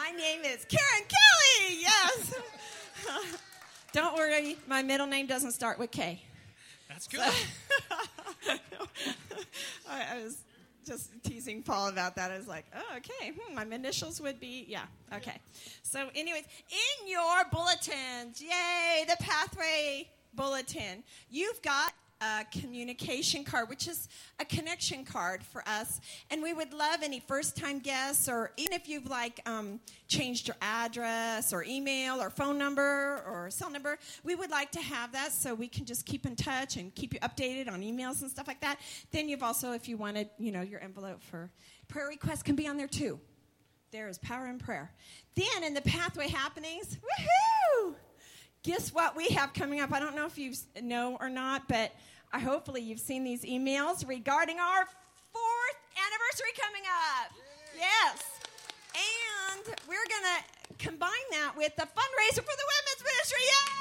My name is Karen Kelly. Yes. Don't worry, my middle name doesn't start with K. That's good. I was just teasing Paul about that. I was like, oh, okay, my initials would be, yeah, okay. So anyways, in your bulletins, yay, the Pathway Bulletin, you've got a communication card, which is a connection card for us. And we would love any first-time guests, or even if you've changed your address or email or phone number or cell number, we would like to have that so we can just keep in touch and keep you updated on emails and stuff like that. Then you've also, if you wanted, your envelope for prayer requests can be on there too. There is power in prayer. Then in the Pathway Happenings, woohoo! Guess what we have coming up? I don't know if you know or not, but hopefully you've seen these emails regarding our 4th anniversary coming up. Yay. Yes. And we're going to combine that with the fundraiser for the women's ministry.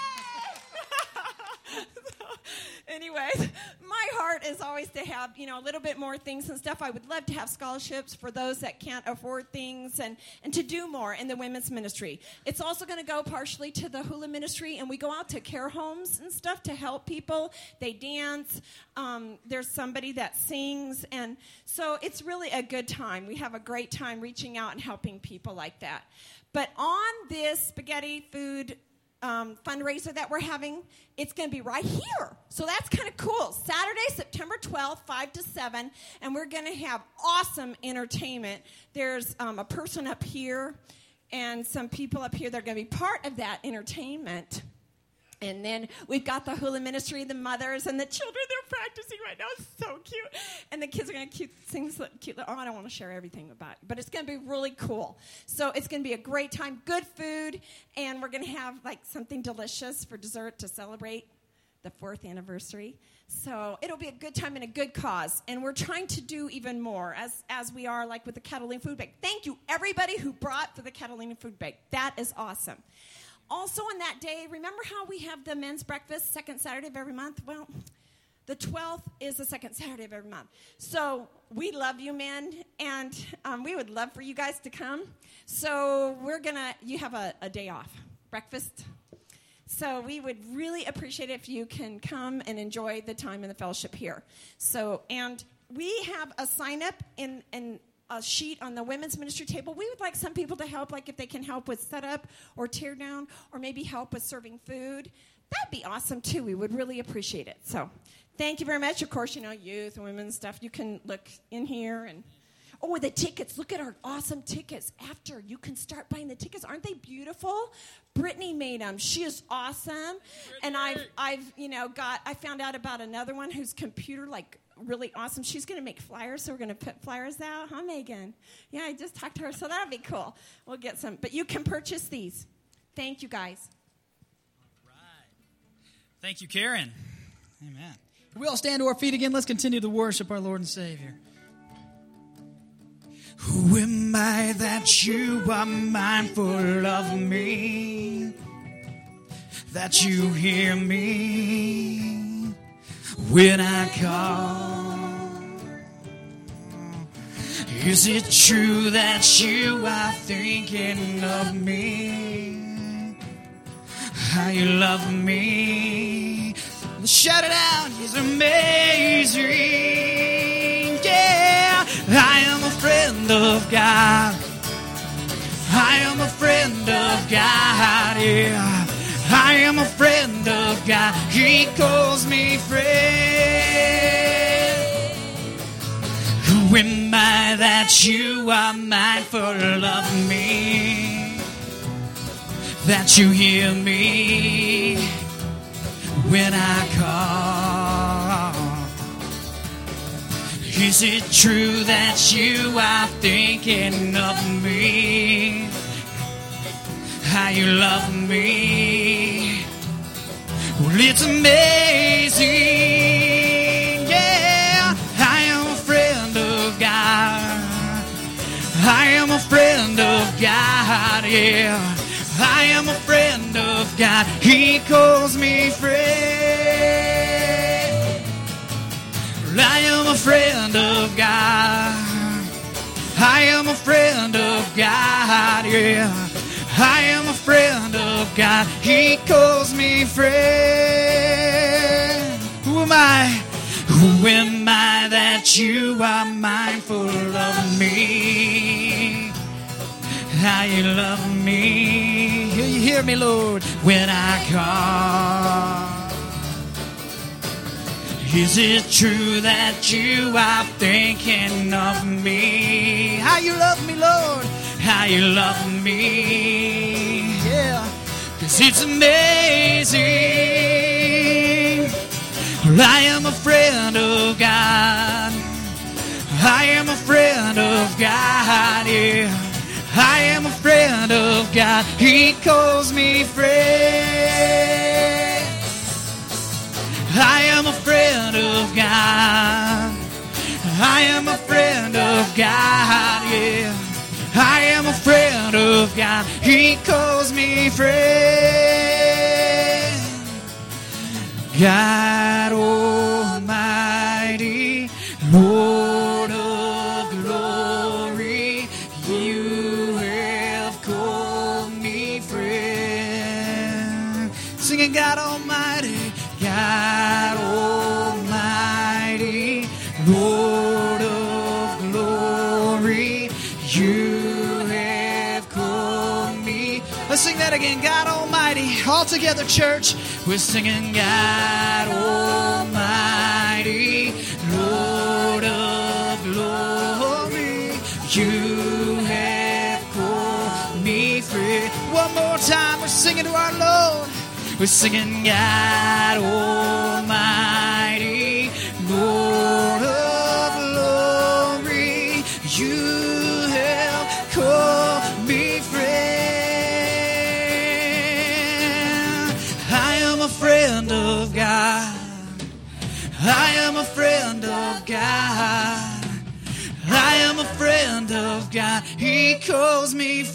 Yay! So, anyways, my heart is always to have, a little bit more things and stuff. I would love to have scholarships for those that can't afford things and to do more in the women's ministry. It's also going to go partially to the hula ministry, and we go out to care homes and stuff to help people. They dance. There's somebody that sings, and so it's really a good time. We have a great time reaching out and helping people like that. But on this spaghetti food fundraiser that we're having, it's going to be right here. So that's kind of cool. Saturday, September 12th, 5 to 7, and we're going to have awesome entertainment. There's a person up here and some people up here that are going to be part of that entertainment. And then we've got the hula ministry, the mothers, and the children. They're practicing right now. It's so cute. And the kids are going to sing cute. Oh, I don't want to share everything about it. But it's going to be really cool. So it's going to be a great time, good food, and we're going to have, something delicious for dessert to celebrate the 4th anniversary. So it'll be a good time and a good cause. And we're trying to do even more, as we are, with the Catalina Food Bank. Thank you, everybody who brought for the Catalina Food Bank. That is awesome. Also on that day, remember how we have the men's breakfast second Saturday of every month? Well, the 12th is the second Saturday of every month. So we love you, men, and we would love for you guys to come. So you have a day off, breakfast. So we would really appreciate it if you can come and enjoy the time in the fellowship here. So, and we have a sign-up in a sheet on the women's ministry table. We would like some people to help, if they can help with setup or tear down or maybe help with serving food. That'd be awesome, too. We would really appreciate it. So thank you very much. Of course, youth and women's stuff. You can look in here. And the tickets. Look at our awesome tickets. After, you can start buying the tickets. Aren't they beautiful? Brittany made them. She is awesome. And I found out about another one whose computer, really awesome. She's going to make flyers, so we're going to put flyers out. Huh, Megan? Yeah, I just talked to her, so that'll be cool. We'll get some. But you can purchase these. Thank you, guys. All right. Thank you, Karen. Amen. Can we all stand to our feet again? Let's continue to worship our Lord and Savior. Who am I that you are mindful of me? That you hear me when I call? Is it true that you are thinking of me? How you love me? Let's shout it out. He's amazing. Yeah, I am a friend of God. I am a friend of God. Yeah, I am a friend of God. He calls me friend. Who am I that you are mindful of me? That you hear me when I call? Is it true that you are thinking of me? How you love me? Well, it's amazing. Yeah, I am a friend of God. I am a friend of God. Yeah, I am a friend of God. He calls me friend. I am a friend of God. I am a friend of God, yeah. I am a friend of God. He calls me friend. Who am I? Who am I that you are mindful of me? How you love me. You hear me, Lord, when I call. Is it true that you are thinking of me? How you love me, Lord. How you love me. Yeah. 'Cause it's amazing. Well, I am a friend of God. I am a friend of God, yeah. I am a friend of God. He calls me friend. I am a friend of God. I am a friend of God, yeah. I am a friend of God. He calls me friend. God Almighty, Lord of glory, you have called me friend. Singing God Almighty, God Almighty, Lord of glory, you have called me. Let's sing that again. God Almighty. All together, church. We're singing God Almighty, Lord of glory, you have called me free. One more time. We're singing to our Lord. We're singing God Almighty, Lord of glory, you have called me friend. I am a friend of God. I am a friend of God. I am a friend of God. He calls me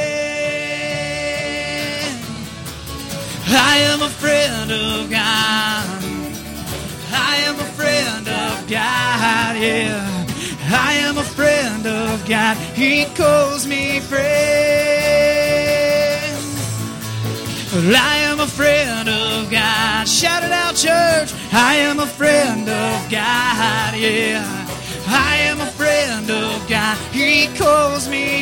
friend. I am a friend of God. I am a friend of God, yeah. I am a friend of God. He calls me friend. I am a friend of God. Shout it out, church. I am a friend of God, yeah. I am a friend of God. He calls me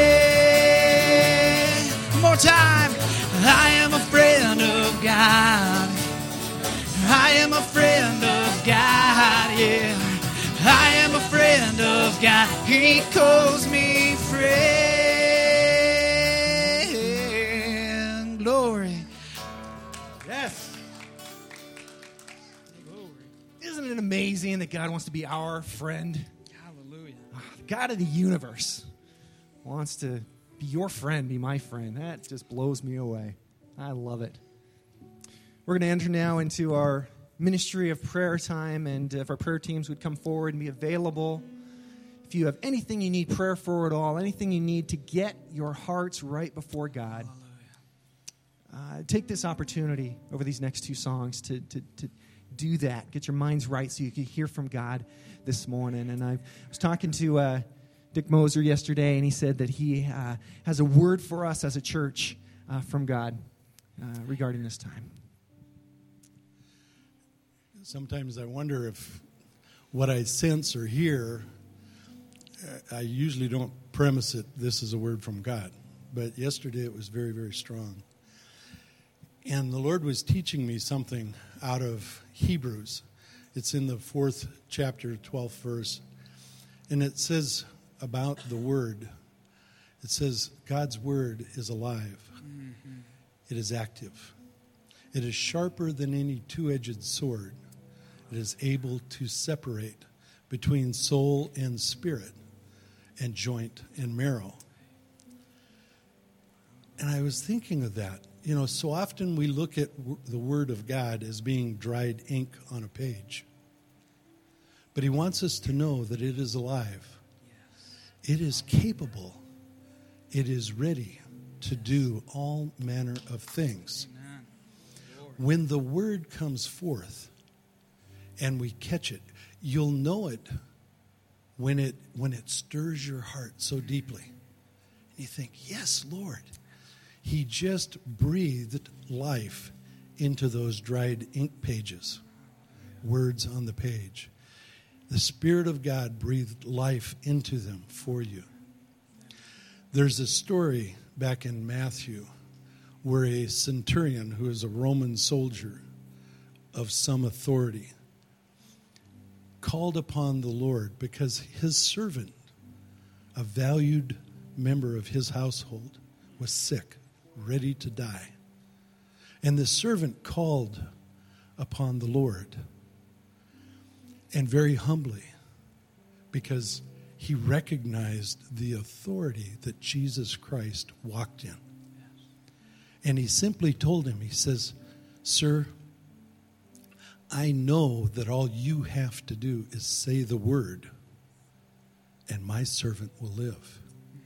friend. One more time. I am a friend of God. I am a friend of God, yeah. I am a friend of God. He calls me friend. Glory. Yes. Isn't it amazing that God wants to be our friend? Hallelujah. The God of the universe wants to be your friend, be my friend. That just blows me away. I love it. We're going to enter now into our ministry of prayer time, and if our prayer teams would come forward and be available. If you have anything you need prayer for at all, anything you need to get your hearts right before God, take this opportunity over these next two songs to do that. Get your minds right so you can hear from God this morning. And I was talking to Dick Moser yesterday, and he said that he has a word for us as a church from God regarding this time. Sometimes I wonder if what I sense or hear, I usually don't premise it, this is a word from God. But yesterday it was very, very strong. And the Lord was teaching me something out of Hebrews. It's in the 4th chapter, 12th verse. And it says about the Word, it says God's Word is alive. Mm-hmm. It is active. It is sharper than any two-edged sword. It is able to separate between soul and spirit and joint and marrow. And I was thinking of that. You know, so often we look at the Word of God as being dried ink on a page. But He wants us to know that it is alive. Yes. It is capable. It is ready to do all manner of things. Amen. When the Word comes forth and we catch it, you'll know it when it stirs your heart so deeply. And you think, yes, Lord. He just breathed life into those dried ink pages, words on the page. The Spirit of God breathed life into them for you. There's a story back in Matthew where a centurion, who is a Roman soldier of some authority, called upon the Lord because his servant, a valued member of his household, was sick, ready to die. And the servant called upon the Lord, and very humbly, because he recognized the authority that Jesus Christ walked in. And he simply told him, he says, "Sir, I know that all you have to do is say the word, and my servant will live."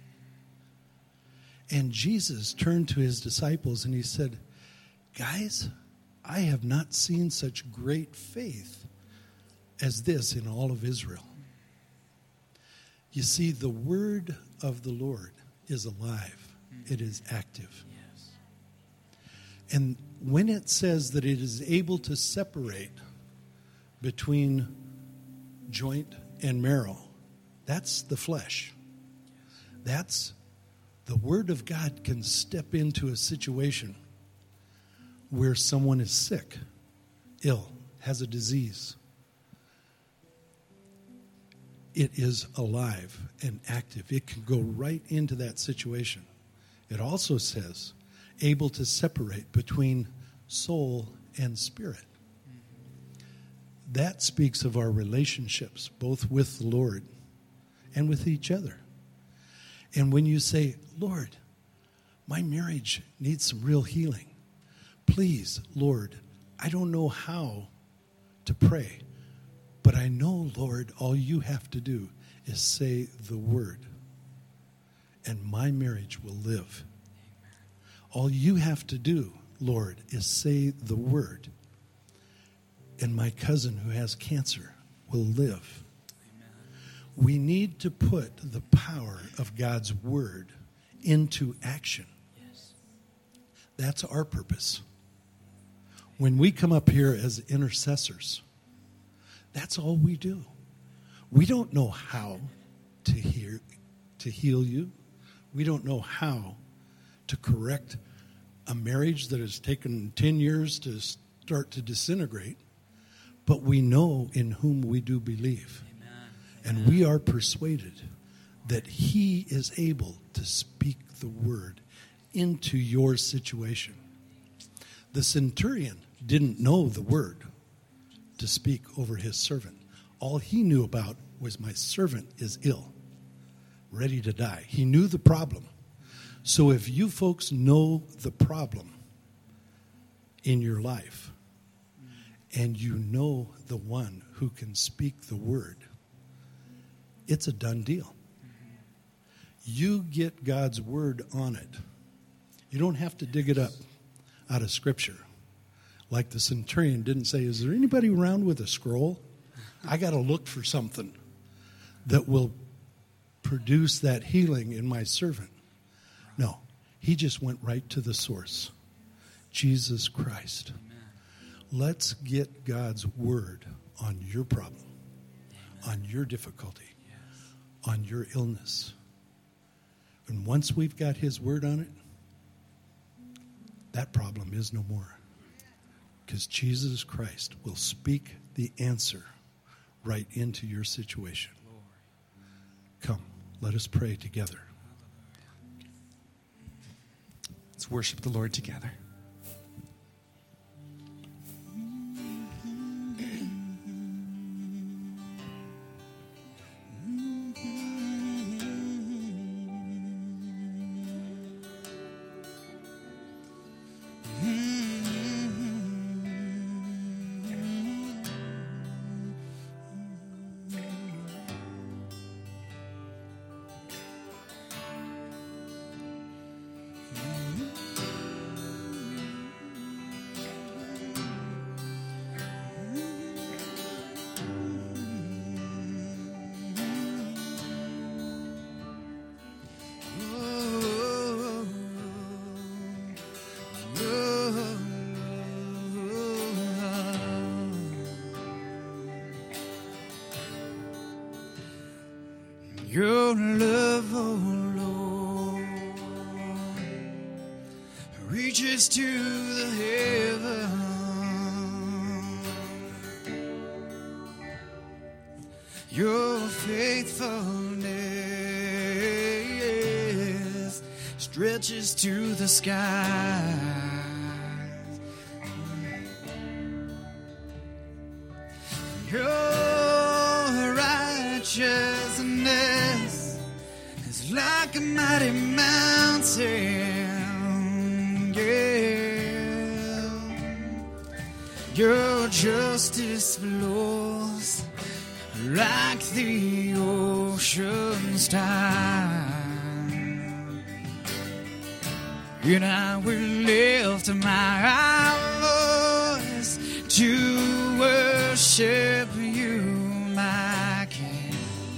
And Jesus turned to his disciples and he said, "Guys, I have not seen such great faith as this in all of Israel." You see, the word of the Lord is alive. It is active. Yes. And when it says that it is able to separate between joint and marrow, that's the flesh. That's the Word of God can step into a situation where someone is sick, ill, has a disease. It is alive and active. It can go right into that situation. It also says, able to separate between soul and spirit. That speaks of our relationships, both with the Lord and with each other. And when you say, "Lord, my marriage needs some real healing. Please, Lord, I don't know how to pray, but I know, Lord, all you have to do is say the word, and my marriage will live. All you have to do, Lord, is say the word, and my cousin who has cancer will live." We need to put the power of God's word into action. That's our purpose. When we come up here as intercessors, that's all we do. We don't know how to heal you. We don't know how to correct a marriage that has taken 10 years to start to disintegrate, but we know in whom we do believe. And we are persuaded that he is able to speak the word into your situation. The centurion didn't know the word to speak over his servant. All he knew about was, my servant is ill, ready to die. He knew the problem. So if you folks know the problem in your life, and you know the one who can speak the word, it's a done deal. You get God's word on it. You don't have to dig it up out of Scripture. Like the centurion didn't say, "Is there anybody around with a scroll? I got to look for something that will produce that healing in my servant." No, he just went right to the source, Jesus Christ. Let's get God's word on your problem, on your difficulty, on your illness. And once we've got his word on it, that problem is no more. Because Jesus Christ will speak the answer right into your situation. Come, let us pray together. Let's worship the Lord together. Your love, oh Lord, reaches to the heaven. Your faithfulness stretches to the skies. Your righteousness is like a mighty mountain. Yeah. Your justice flows like the ocean's tide. And I will lift my voice to worship you, my King.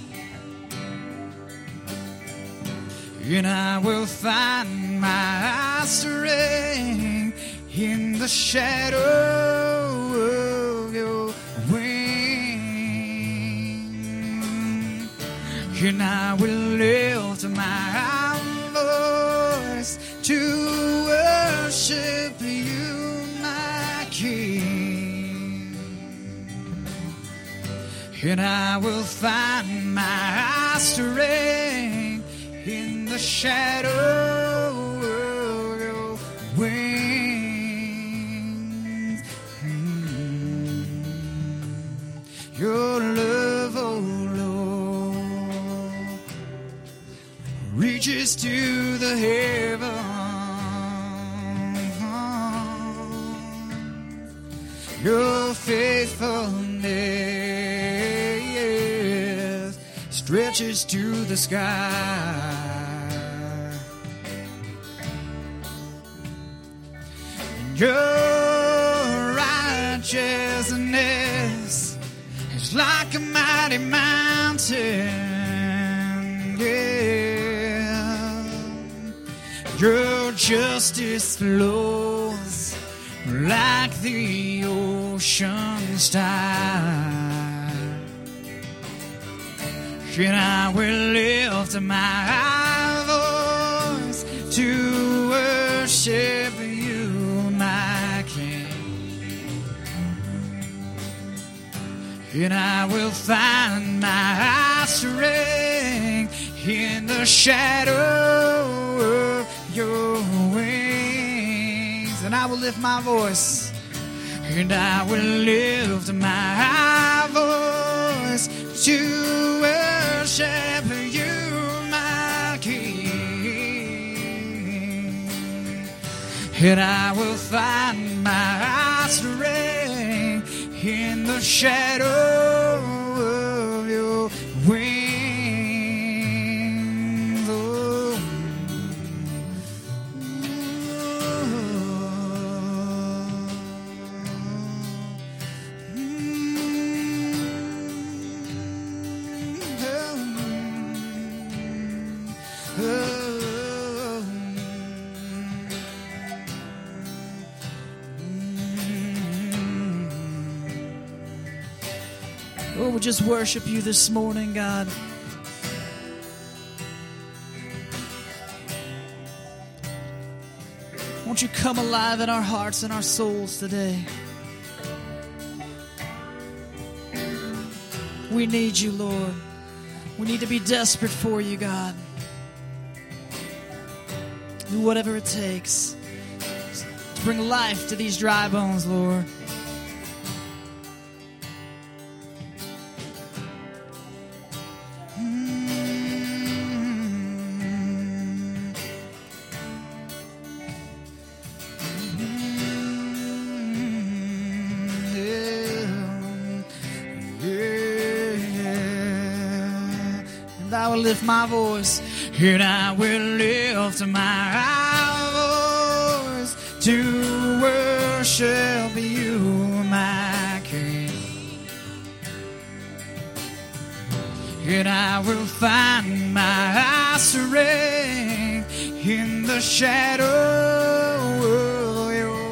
And I will find my strength in the shadow of your wings. And I will lift my voice to worship you, my King. And I will find my strength in the shadow of your wings. Your love, oh Lord, reaches to the heaven. Your faithfulness stretches to the sky. Your righteousness is like a mighty mountain. Yeah. Your justice flows like the ocean's tide. And I will lift my voice to worship you, my King. And I will find my strength in the shadow of your wings. And I will lift my voice. And I will lift my voice to worship you, my King. And I will find my strength in the shadow of your wings. Oh. Oh, we'll just worship you this morning, God. Won't you come alive in our hearts and our souls today? We need you, Lord. We need to be desperate for you, God. Do whatever it takes to bring life to these dry bones, Lord. I will lift my voice, and I will lift my voice to worship you, my King. And I will find my strength in the shadow of your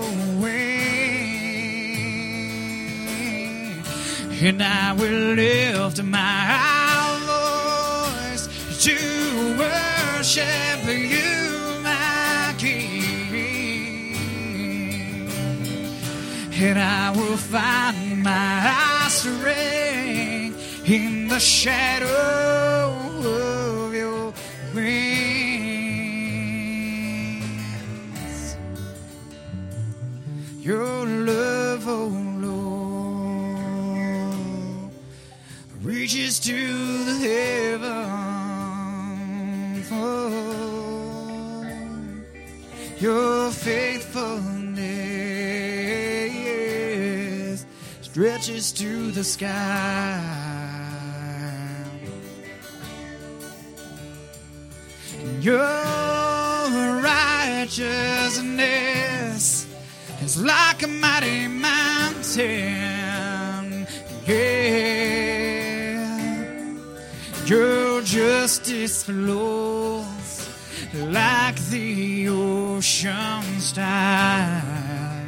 wings. And I will lift my voice to worship you, my King. And I will find my strength in the shadow of your wings. Your love, oh Lord, reaches to the heavens. Oh, your faithfulness stretches to the sky. Your righteousness is like a mighty mountain. Yeah, your justice flows like the ocean's tide.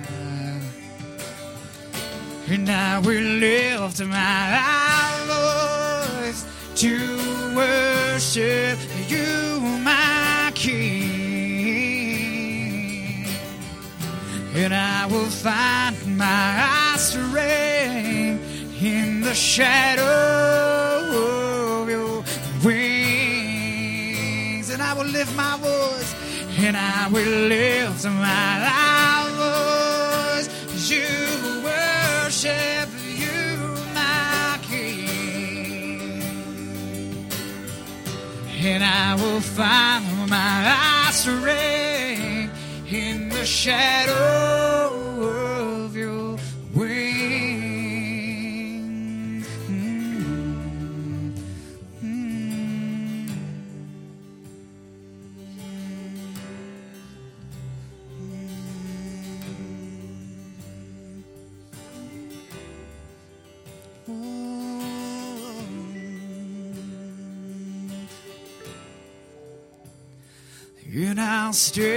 And I will lift my voice to worship you, my King. And I will find my strength in the shadow of your wings. And I will lift my voice, and I will lift my voice to worship you, my King. And I will find my strength in the shadow of your wings. And I'll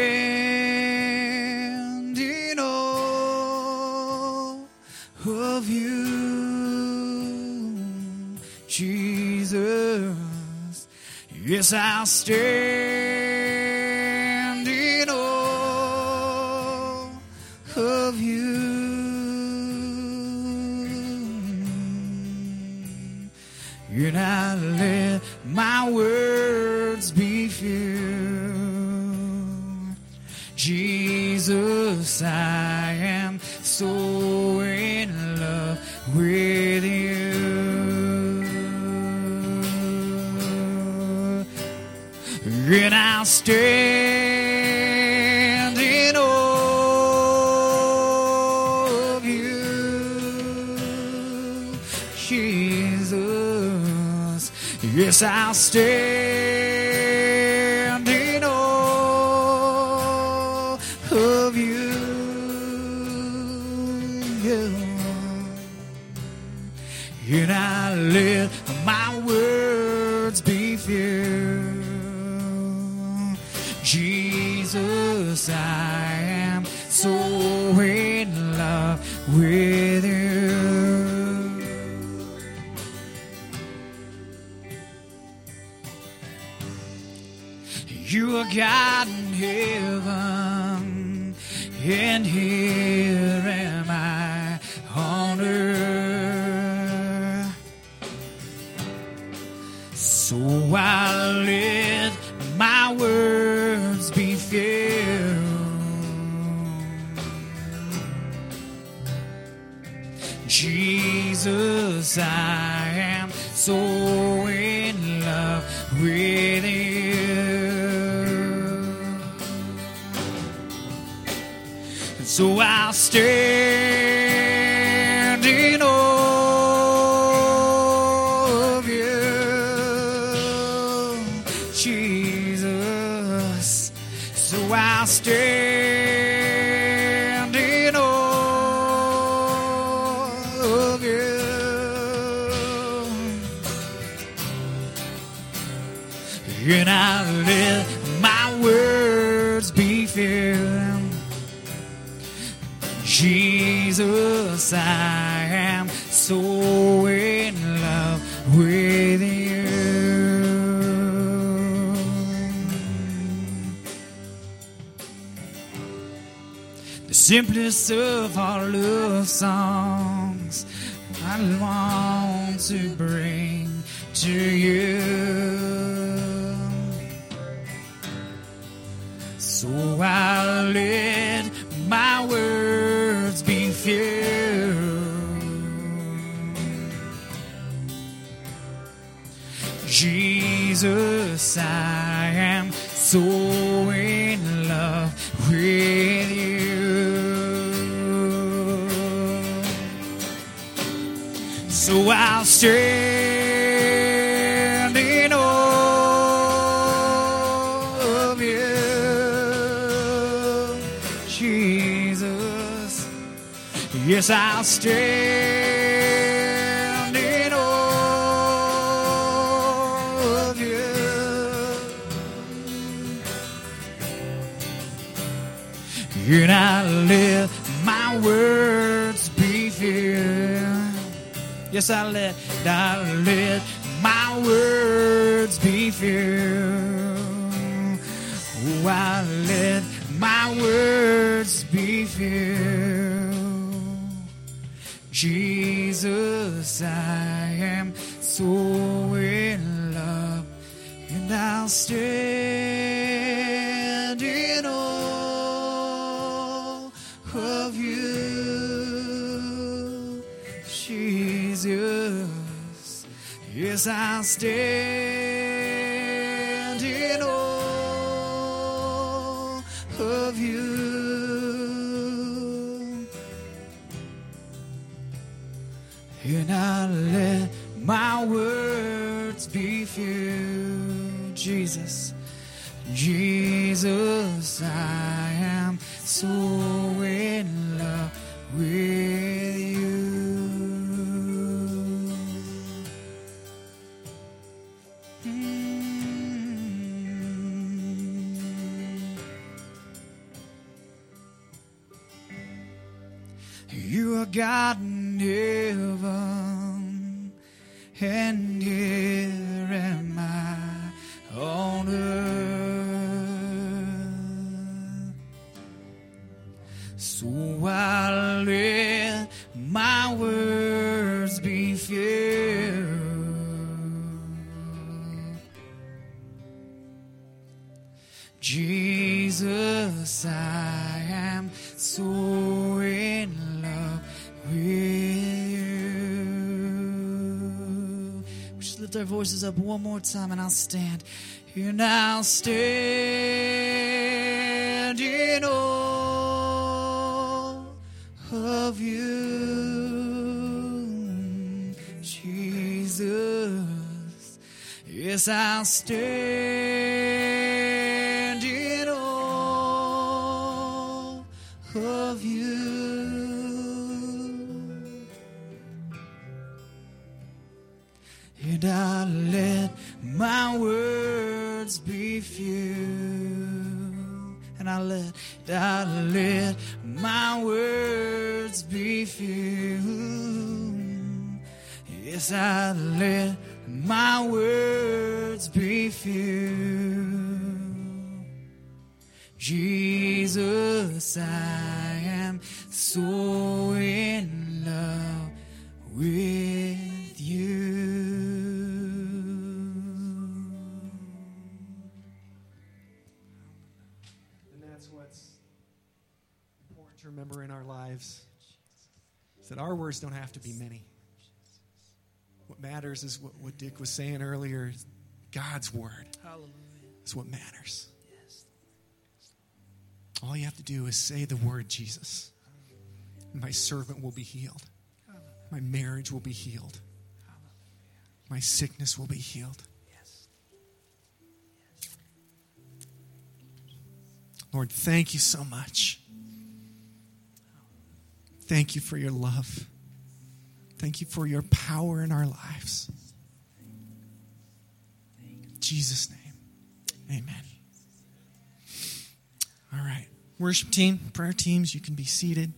stand in awe of you, Jesus. Yes, I'll stand in awe of you. And I let my words be filled. Jesus, I am so in love with you. And I'll stand in awe of you, Jesus. Yes, I'll stand in awe of you. And I let my words be filled. Jesus, I am so in love with you. You are God in heaven, and here am I on earth. So I let my words be filled. Jesus, I am so in love with you. So I'll stand in awe of you, Jesus. So I'll stand in awe of you. And I let my words be filled. Jesus, I am so in love with you. simplest of our love songs I long to bring to you. So I'll let my words be few. Jesus, I am so in love with you. So I'll stand in awe of you, Jesus. Yes, I'll stand in awe of you. And I let my words be filled. Yes, I let my words be filled. Oh, I let my words be filled. Jesus, I am so in love, and I'll stand in awe of you, Jesus. Yes, I'll stand in awe of you. And I'll let my words be filled, Jesus. Jesus, I am so in love with you. You are God in heaven, and here am I on earth. So I'll let my words be filled. Jesus, I am so in love with you. We just lift our voices up one more time, and I'll stand. And I'll stand in awe of you, Jesus. Yes, I'll stand in awe of you. And I'll let my words be few. And I'll let my words be few. Yes, I'll let my words be few. Jesus, I am so in love with you. And that's what's important to remember in our lives, is that our words don't have to be many. What matters is what Dick was saying earlier. God's word is what matters. All you have to do is say the word Jesus. And my servant will be healed. My marriage will be healed. My sickness will be healed. Lord, thank you so much. Thank you for your love. Thank you for your power in our lives. In Jesus' name, amen. All right. Worship team, prayer teams, you can be seated.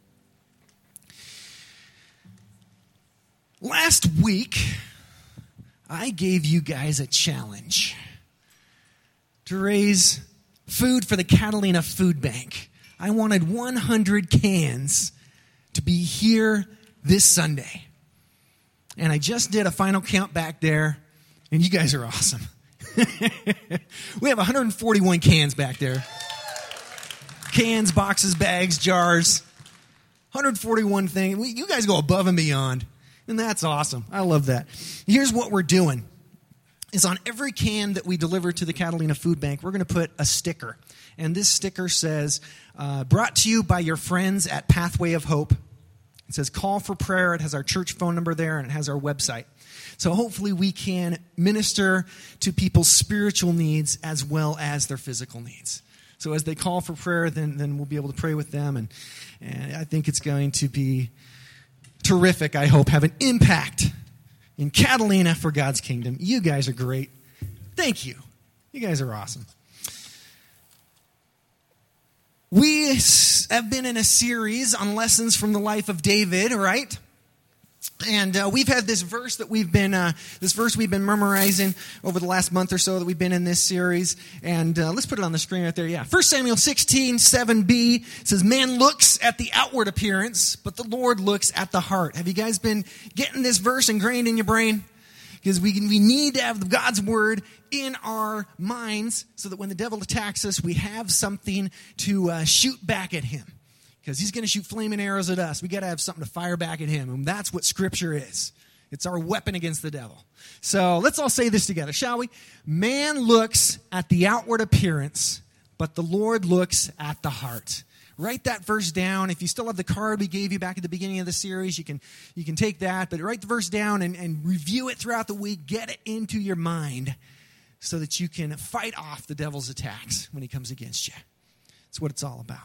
Last week, I gave you guys a challenge to raise food for the Catalina Food Bank. I wanted 100 cans to be here this Sunday. And I just did a final count back there, and you guys are awesome. We have 141 cans back there. Cans, boxes, bags, jars. 141 things. You guys go above and beyond. And that's awesome. I love that. Here's what we're doing. Is on every can that we deliver to the Catalina Food Bank, we're going to put a sticker. And this sticker says, brought to you by your friends at Pathway of Hope. It says, call for prayer. It has our church phone number there, and it has our website. So hopefully we can minister to people's spiritual needs as well as their physical needs. So as they call for prayer, then we'll be able to pray with them. And I think it's going to be terrific, I hope, have an impact in Catalina for God's kingdom. You guys are great. Thank you. You guys are awesome. We have been in a series on lessons from the life of David, right? And we've had this verse that we've been memorizing over the last month or so that we've been in this series. And let's put it on the screen right there. Yeah, 1 Samuel 16, 7b says, man looks at the outward appearance, but the Lord looks at the heart. Have you guys been getting this verse ingrained in your brain? Because we need to have God's word in our minds so that when the devil attacks us, we have something to shoot back at him. Because he's going to shoot flaming arrows at us. We got to have something to fire back at him. And that's what Scripture is. It's our weapon against the devil. So let's all say this together, shall we? Man looks at the outward appearance, but the Lord looks at the heart. Write that verse down. If you still have the card we gave you back at the beginning of the series, you can take that. But write the verse down and review it throughout the week. Get it into your mind so that you can fight off the devil's attacks when he comes against you. That's what it's all about.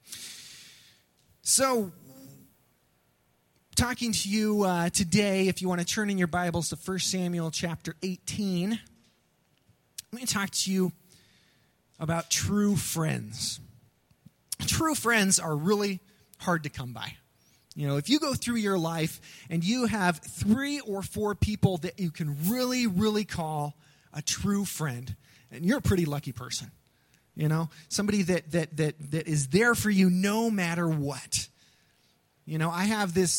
So, talking to you today, if you want to turn in your Bibles to 1 Samuel chapter 18, I'm going to talk to you about true friends. True friends are really hard to come by. You know, if you go through your life and you have 3 or 4 people that you can really, really call a true friend, and you're a pretty lucky person. You know, somebody that is there for you no matter what. You know, I have this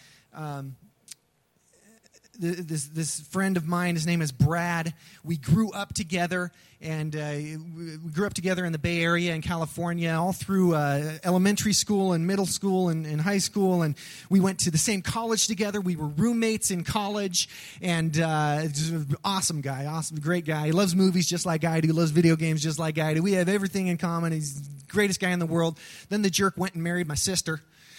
this friend of mine. His name is Brad. We grew up together, and we grew up together in the Bay Area in California, all through elementary school and middle school and high school. And we went to the same college together. We were roommates in college, and just an awesome guy, great guy. He loves movies just like I do. Loves video games just like I do. We have everything in common. He's the greatest guy in the world. Then the jerk went and married my sister,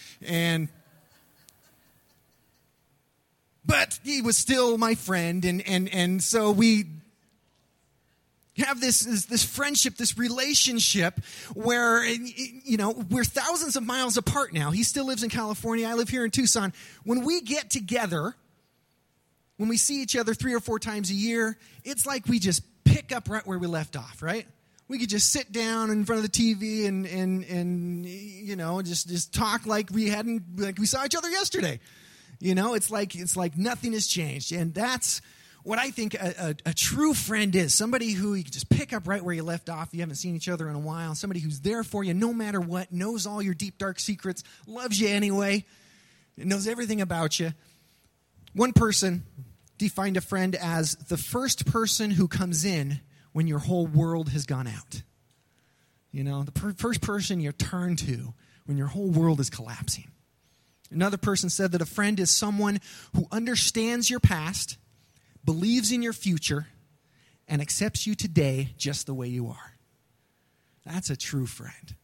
but he was still my friend, and so we have this friendship, this relationship where, you know, we're thousands of miles apart now. He still lives in California. I live here in Tucson. When we get together, when we see each other 3 or 4 times a year, it's like we just pick up right where we left off, right? We could just sit down in front of the TV and you know, just talk like we saw each other yesterday. You know, it's like nothing has changed. And that's what I think a true friend is. Somebody who you can just pick up right where you left off. You haven't seen each other in a while. Somebody who's there for you no matter what, knows all your deep, dark secrets, loves you anyway, knows everything about you. One person defined a friend as the first person who comes in when your whole world has gone out. You know, the first person you turn to when your whole world is collapsing. Another person said that a friend is someone who understands your past, believes in your future, and accepts you today just the way you are. That's a true friend.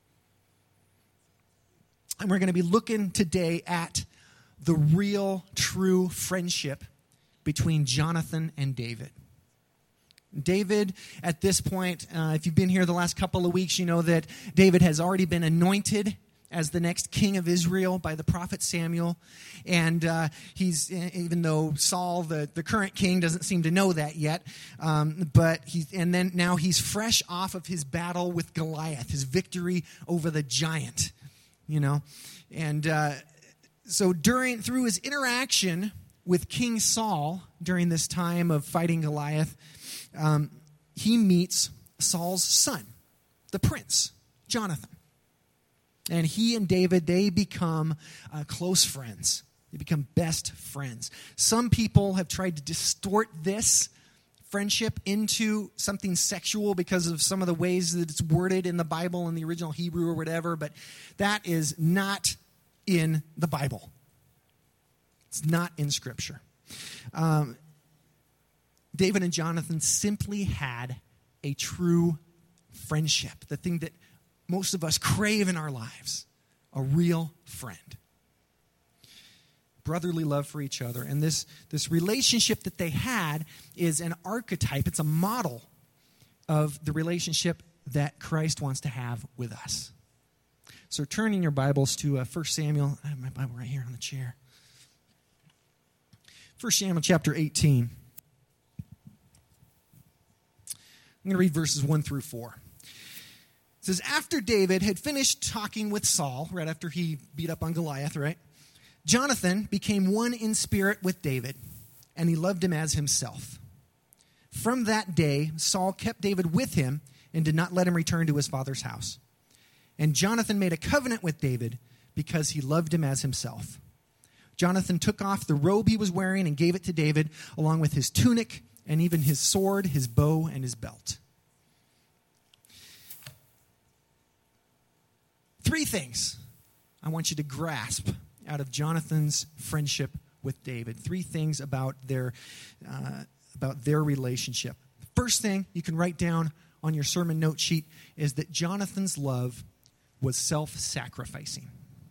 And we're going to be looking today at the real, true friendship between Jonathan and David. David, at this point, if you've been here the last couple of weeks, you know that David has already been anointed as the next king of Israel by the prophet Samuel. And he's, even though Saul, the current king, doesn't seem to know that yet, now he's fresh off of his battle with Goliath, his victory over the giant, you know. And so through his interaction with King Saul during this time of fighting Goliath, he meets Saul's son, the prince, Jonathan. And he and David, they become close friends. They become best friends. Some people have tried to distort this friendship into something sexual because of some of the ways that it's worded in the Bible, in the original Hebrew or whatever, but that is not in the Bible. It's not in Scripture. David and Jonathan simply had a true friendship, the thing that most of us crave in our lives, a real friend. Brotherly love for each other. And this relationship that they had is an archetype. It's a model of the relationship that Christ wants to have with us. So turn in your Bibles to 1 Samuel. I have my Bible right here on the chair. 1 Samuel chapter 18. I'm going to read verses 1 through 4. It says, after David had finished talking with Saul, right after he beat up on Goliath, right? Jonathan became one in spirit with David, and he loved him as himself. From that day, Saul kept David with him and did not let him return to his father's house. And Jonathan made a covenant with David because he loved him as himself. Jonathan took off the robe he was wearing and gave it to David, along with his tunic and even his sword, his bow, and his belt. 3 things I want you to grasp out of Jonathan's friendship with David. 3 things about their relationship. The first thing you can write down on your sermon note sheet is that Jonathan's love was self-sacrificing.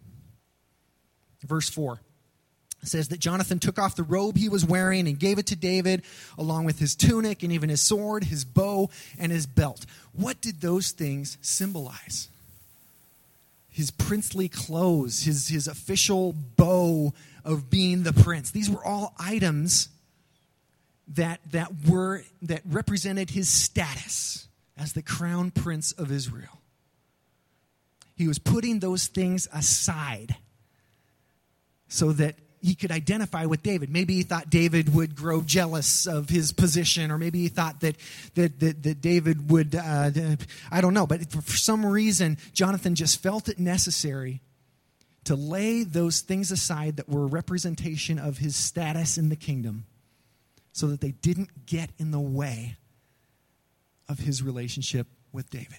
Verse 4 says that Jonathan took off the robe he was wearing and gave it to David, along with his tunic and even his sword, his bow, and his belt. What did those things symbolize? His princely clothes, his official bow of being the prince. These were all items that represented his status as the crown prince of Israel. He was putting those things aside so that he could identify with David. Maybe he thought David would grow jealous of his position, or maybe he thought that David would, I don't know. But for some reason, Jonathan just felt it necessary to lay those things aside that were a representation of his status in the kingdom so that they didn't get in the way of his relationship with David.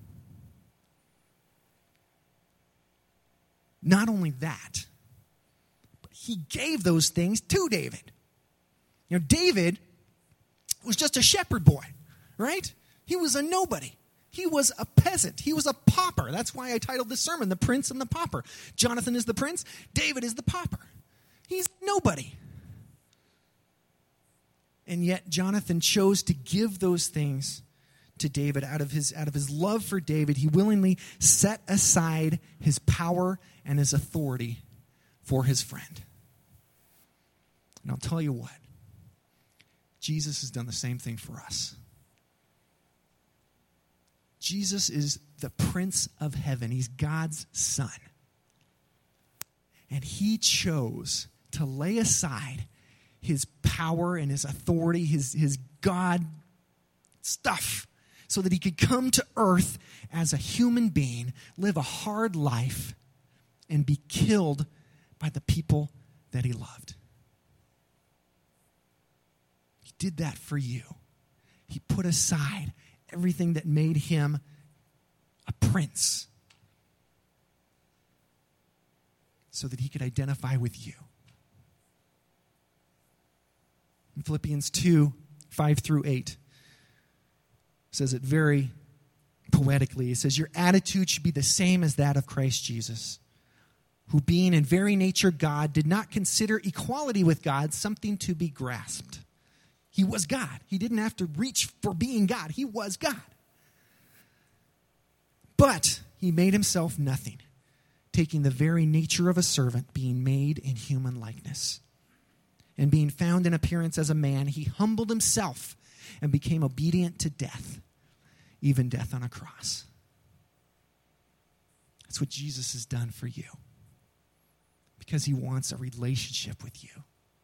Not only that, he gave those things to David. You know, David was just a shepherd boy, right? He was a nobody. He was a peasant. He was a pauper. That's why I titled this sermon, The Prince and the Pauper. Jonathan is the prince. David is the pauper. He's nobody. And yet Jonathan chose to give those things to David out of his love for David. He willingly set aside his power and his authority for his friend. And I'll tell you what, Jesus has done the same thing for us. Jesus is the Prince of Heaven. He's God's Son. And he chose to lay aside his power and his authority, his God stuff, so that he could come to earth as a human being, live a hard life, and be killed by the people that he loved. He did that for you. He put aside everything that made him a prince so that he could identify with you. In Philippians 2, 5 through 8, says it very poetically. It says, your attitude should be the same as that of Christ Jesus, who being in very nature God, did not consider equality with God something to be grasped. He was God. He didn't have to reach for being God. He was God. But he made himself nothing, taking the very nature of a servant, being made in human likeness. And being found in appearance as a man, he humbled himself and became obedient to death, even death on a cross. That's what Jesus has done for you, because he wants a relationship with you.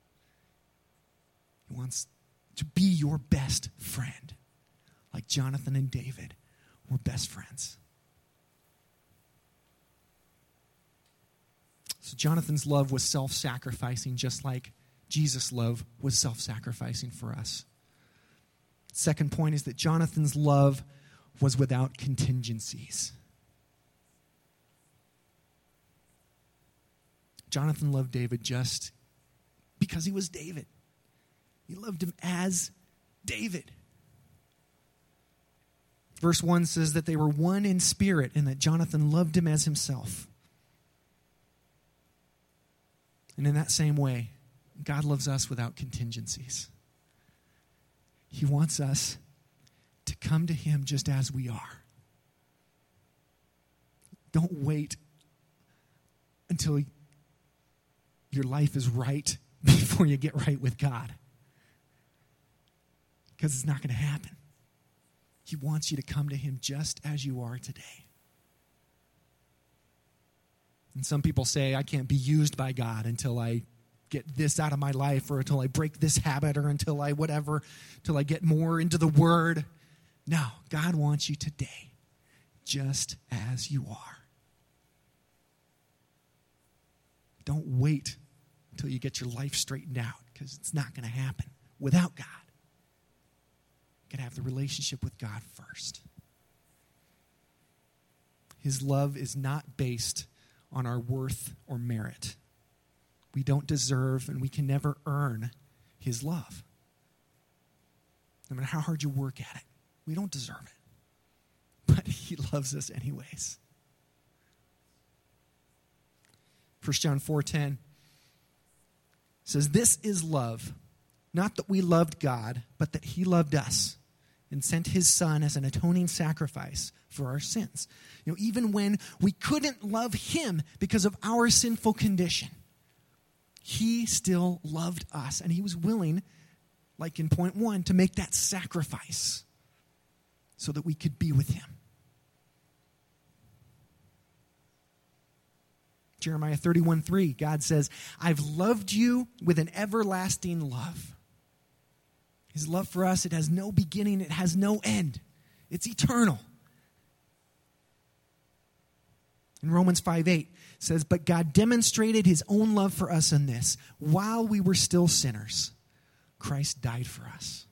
He wants to be your best friend, like Jonathan and David were best friends. So Jonathan's love was self-sacrificing, just like Jesus' love was self-sacrificing for us. Second point is that Jonathan's love was without contingencies. Jonathan loved David just because he was David. He loved him as David. Verse 1 says that they were one in spirit and that Jonathan loved him as himself. And in that same way, God loves us without contingencies. He wants us to come to him just as we are. Don't wait until your life is right before you get right with God. Because it's not going to happen. He wants you to come to him just as you are today. And some people say, I can't be used by God until I get this out of my life, or until I break this habit, or until I whatever, till I get more into the Word. No, God wants you today, just as you are. Don't wait until you get your life straightened out, because it's not going to happen without God. You got to have the relationship with God first. His love is not based on our worth or merit. We don't deserve and we can never earn his love. No matter how hard you work at it, we don't deserve it. But he loves us anyways. 1 John 4:10 says, "This is love, not that we loved God, but that he loved us and sent his Son as an atoning sacrifice for our sins." You know, even when we couldn't love him because of our sinful condition, he still loved us, and he was willing, like in point 1, to make that sacrifice so that we could be with him. Jeremiah 31:3, God says, "I've loved you with an everlasting love." His love for us, it has no beginning, it has no end. It's eternal. In Romans 5:8 says, "But God demonstrated his own love for us in this: while we were still sinners, Christ died for us."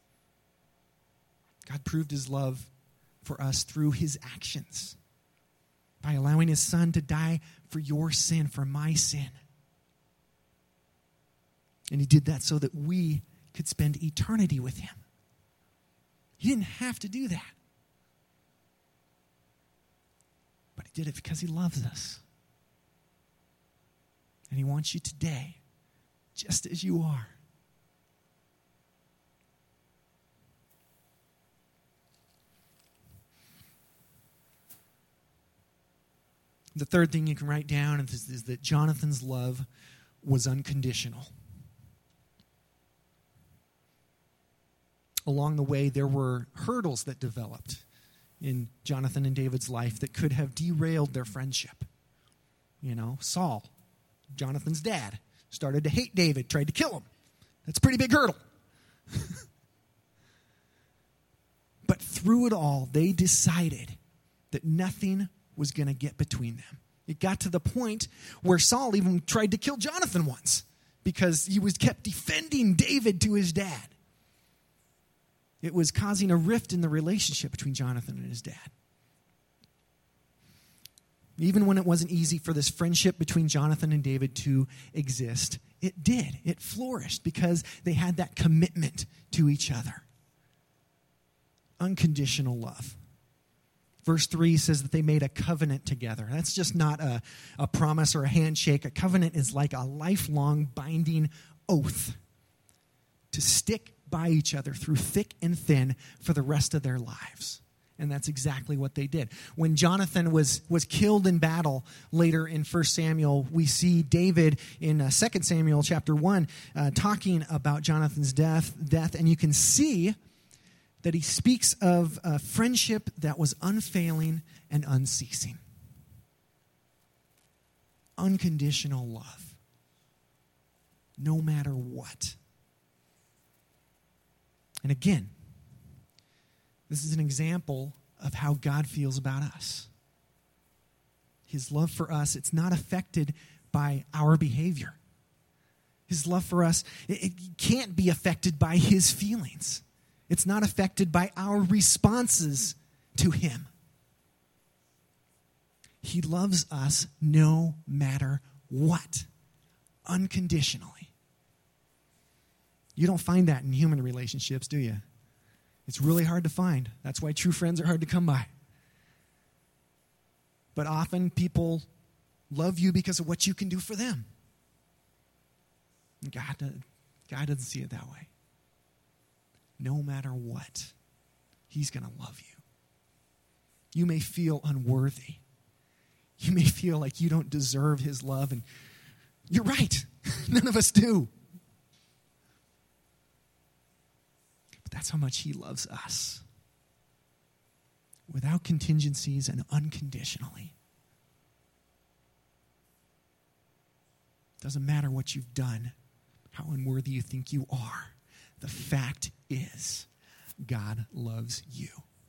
God proved his love for us through his actions, by allowing his Son to die for your sin, for my sin. And he did that so that we could spend eternity with him. He didn't have to do that. But he did it because he loves us. And he wants you today, just as you are. The third thing you can write down is that Jonathan's love was unconditional. Along the way, there were hurdles that developed in Jonathan and David's life that could have derailed their friendship. You know, Saul, Jonathan's dad, started to hate David, tried to kill him. That's a pretty big hurdle. But through it all, they decided that nothing was going to get between them. It got to the point where Saul even tried to kill Jonathan once because he kept defending David to his dad. It was causing a rift in the relationship between Jonathan and his dad. Even when it wasn't easy for this friendship between Jonathan and David to exist, it did. It flourished because they had that commitment to each other. Unconditional love. Verse 3 says that they made a covenant together. That's just not a promise or a handshake. A covenant is like a lifelong binding oath to stick by each other through thick and thin for the rest of their lives. And that's exactly what they did. When Jonathan was killed in battle later in 1 Samuel, we see David in 2 Samuel chapter 1 talking about Jonathan's death, and you can see that he speaks of a friendship that was unfailing and unceasing. Unconditional love. No matter what. And again, this is an example of how God feels about us. His love for us, it's not affected by our behavior. His love for us, it can't be affected by his feelings. It's not affected by our responses to him. He loves us no matter what, unconditionally. You don't find that in human relationships, do you? It's really hard to find. That's why true friends are hard to come by. But often people love you because of what you can do for them. God doesn't see it that way. No matter what, he's going to love you. You may feel unworthy. You may feel like you don't deserve his love, and you're right. None of us do. But that's how much he loves us. Without contingencies and unconditionally. Doesn't matter what you've done, how unworthy you think you are. The fact is, God loves you.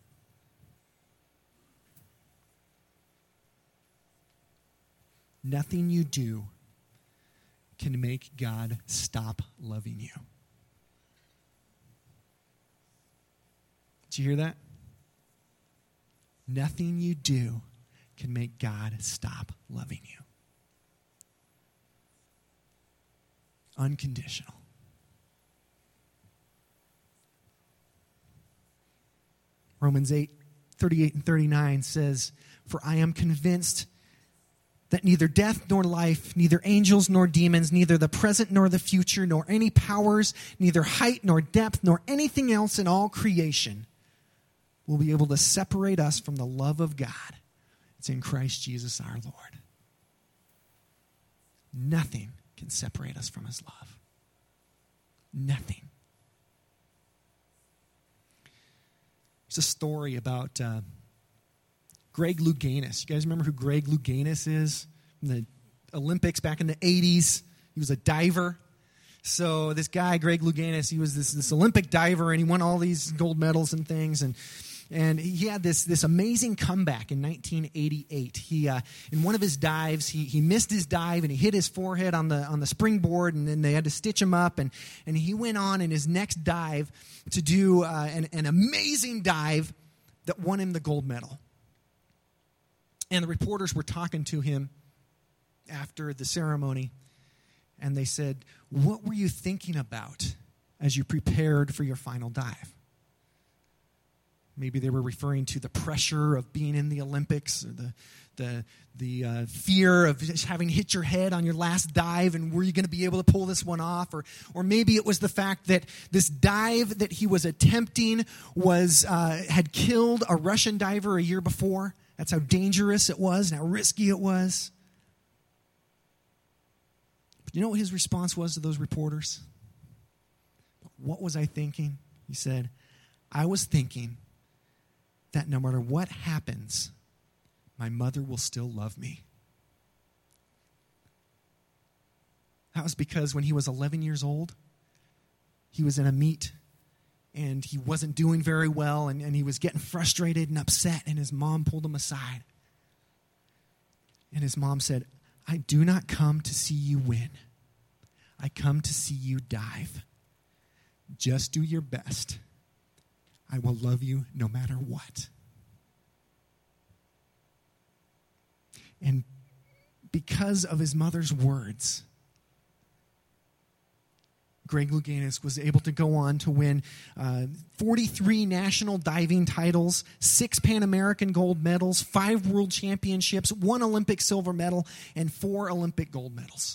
Nothing you do can make God stop loving you. Did you hear that? Nothing you do can make God stop loving you. Unconditional. Romans 8:38 and 39 says, "For I am convinced that neither death nor life, neither angels nor demons, neither the present nor the future, nor any powers, neither height nor depth, nor anything else in all creation will be able to separate us from the love of God. It's in Christ Jesus our Lord." Nothing can separate us from his love. Nothing. There's a story about Greg Louganis. You guys remember who Greg Louganis is? In the Olympics back in the 80s. He was a diver. So this guy, Greg Louganis, he was this Olympic diver, and he won all these gold medals and things. And he had this amazing comeback in 1988. He in one of his dives, he missed his dive and he hit his forehead on the springboard, and then they had to stitch him up. And he went on in his next dive to do an amazing dive that won him the gold medal. And the reporters were talking to him after the ceremony, and they said, "What were you thinking about as you prepared for your final dive?" Maybe they were referring to the pressure of being in the Olympics, or the fear of just having hit your head on your last dive, and were you going to be able to pull this one off? Or maybe it was the fact that this dive that he was attempting had killed a Russian diver a year before. That's how dangerous it was and how risky it was. But you know what his response was to those reporters? "What was I thinking?" He said, "I was thinking that no matter what happens, my mother will still love me." That was because when he was 11 years old, he was in a meet, and he wasn't doing very well, and he was getting frustrated and upset, and his mom pulled him aside. And his mom said, "I do not come to see you win. I come to see you dive. Just do your best. I will love you no matter what." And because of his mother's words, Greg Louganis was able to go on to win 43 national diving titles, 6 Pan American gold medals, 5 world championships, 1 Olympic silver medal, and 4 Olympic gold medals.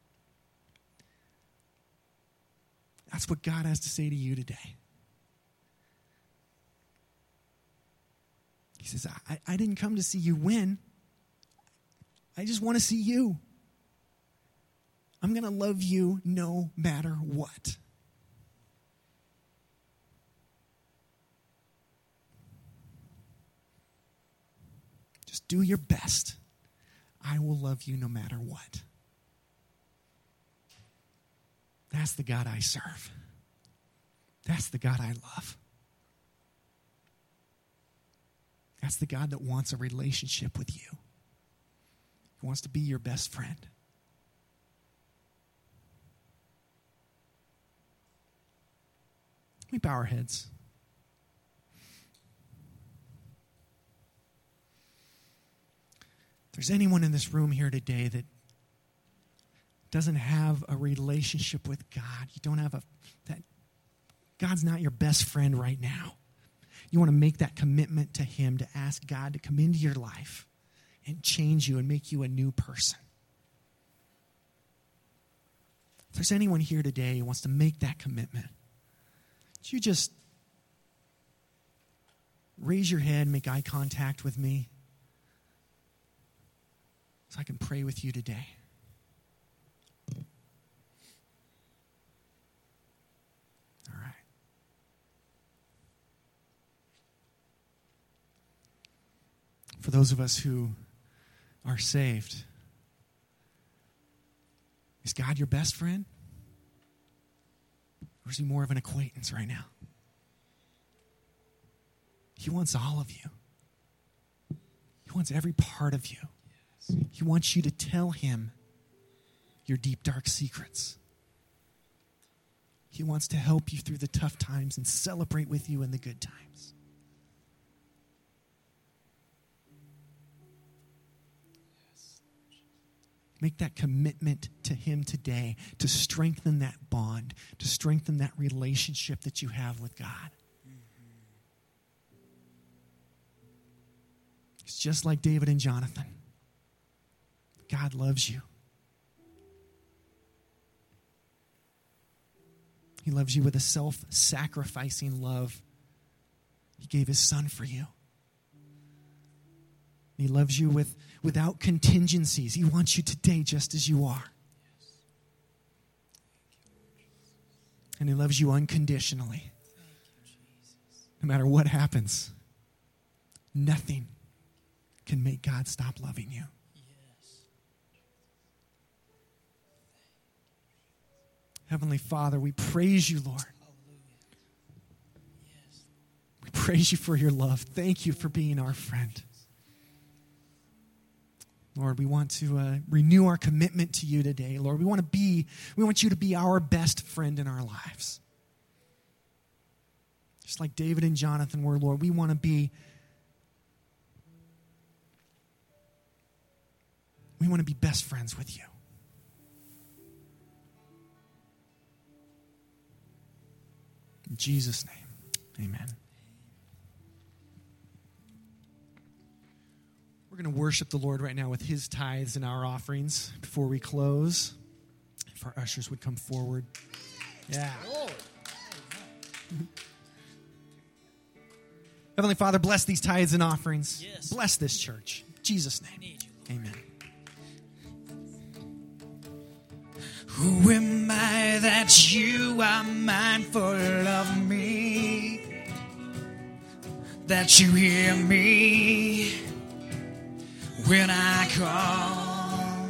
That's what God has to say to you today. He says, I didn't come to see you win. I just want to see you. I'm going to love you no matter what. Just do your best. I will love you no matter what. That's the God I serve. That's the God I love. That's the God that wants a relationship with you. He wants to be your best friend. We bow our heads. If there's anyone in this room here today that doesn't have a relationship with God, you don't have that God's not your best friend right now. You want to make that commitment to him, to ask God to come into your life and change you and make you a new person. If there's anyone here today who wants to make that commitment, would you just raise your head, make eye contact with me so I can pray with you today? All right. For those of us who are saved, is God your best friend? Or is he more of an acquaintance right now? He wants all of you. He wants every part of you. He wants you to tell him your deep, dark secrets. He wants to help you through the tough times and celebrate with you in the good times. Make that commitment to him today to strengthen that bond, to strengthen that relationship that you have with God. It's just like David and Jonathan. God loves you. He loves you with a self-sacrificing love. He gave his son for you. He loves you without contingencies. He wants you today just as you are. And he loves you unconditionally. No matter what happens, nothing can make God stop loving you. Heavenly Father, we praise you, Lord. We praise you for your love. Thank you for being our friend. Lord, we want to renew our commitment to you today. Lord, we want you to be our best friend in our lives. Just like David and Jonathan were, Lord, we want to be best friends with you. In Jesus' name, amen. We're going to worship the Lord right now with his tithes and our offerings before we close. If our ushers would come forward. Yeah. Heavenly Father, bless these tithes and offerings. Yes. Bless this church. In Jesus' name, amen. Who am I that you are mindful of me? That you hear me when I call?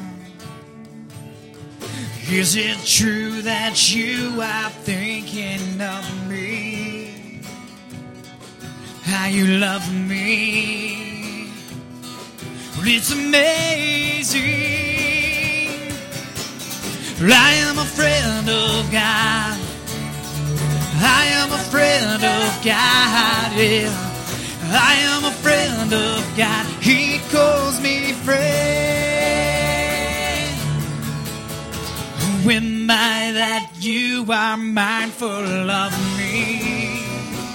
Is it true that you are thinking of me? How you love me? Well, it's amazing. I am a friend of God. I am a friend of God, yeah. I am a friend of God. He calls me friend. Who am I that you are mindful of me?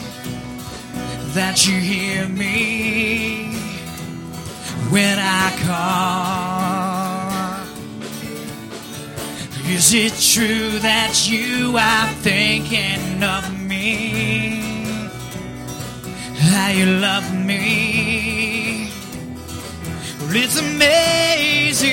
That you hear me when I call? Is it true that you are thinking of me? How you love me? Well, it's amazing.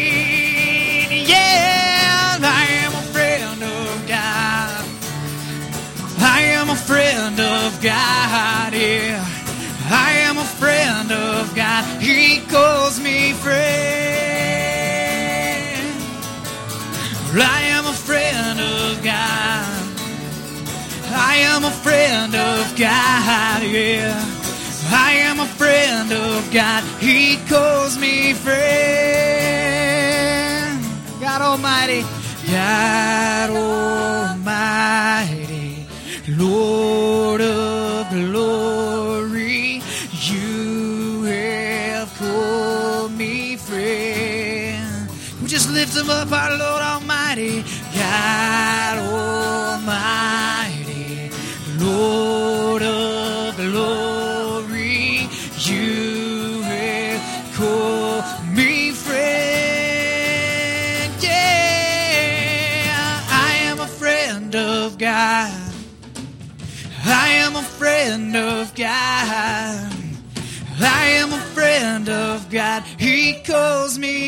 Yeah, I am a friend of God. I am a friend of God, yeah. I am a friend of God. He calls me friend. I am a friend of God. I am a friend of God, yeah. I am a friend of God. He calls me friend. God Almighty, God Almighty, Lord. of our Lord Almighty, God Almighty, Lord of glory, you have called me friend. Yeah, I am a friend of God. I am a friend of God. I am a friend of God. He calls me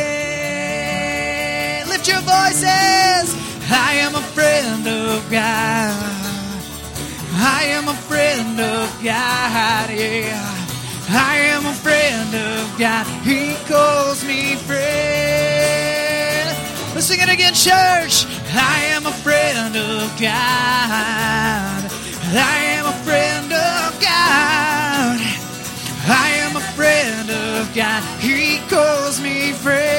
friend. Lift your voices. I am a friend of God. I am a friend of God. Yeah. I am a friend of God. He calls me friend. Let's sing it again, church. I am a friend of God. I am a friend of God. I am a friend of God. He calls me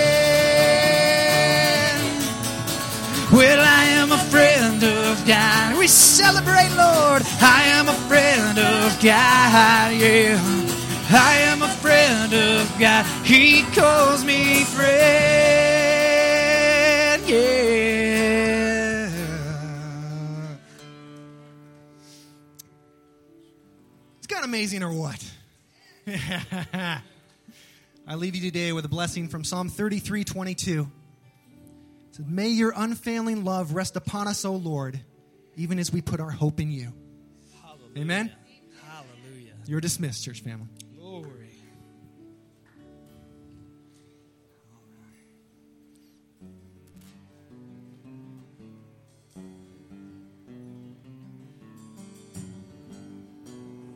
friend. Well, I am a friend of God. We celebrate, Lord. I am a friend of God. Yeah. I am a friend of God. He calls me friend. Yeah. It's kind of amazing, or what? I leave you today with a blessing from Psalm 33:22. It says, may your unfailing love rest upon us, O Lord, even as we put our hope in you. Hallelujah. Amen? Hallelujah. You're dismissed, church family.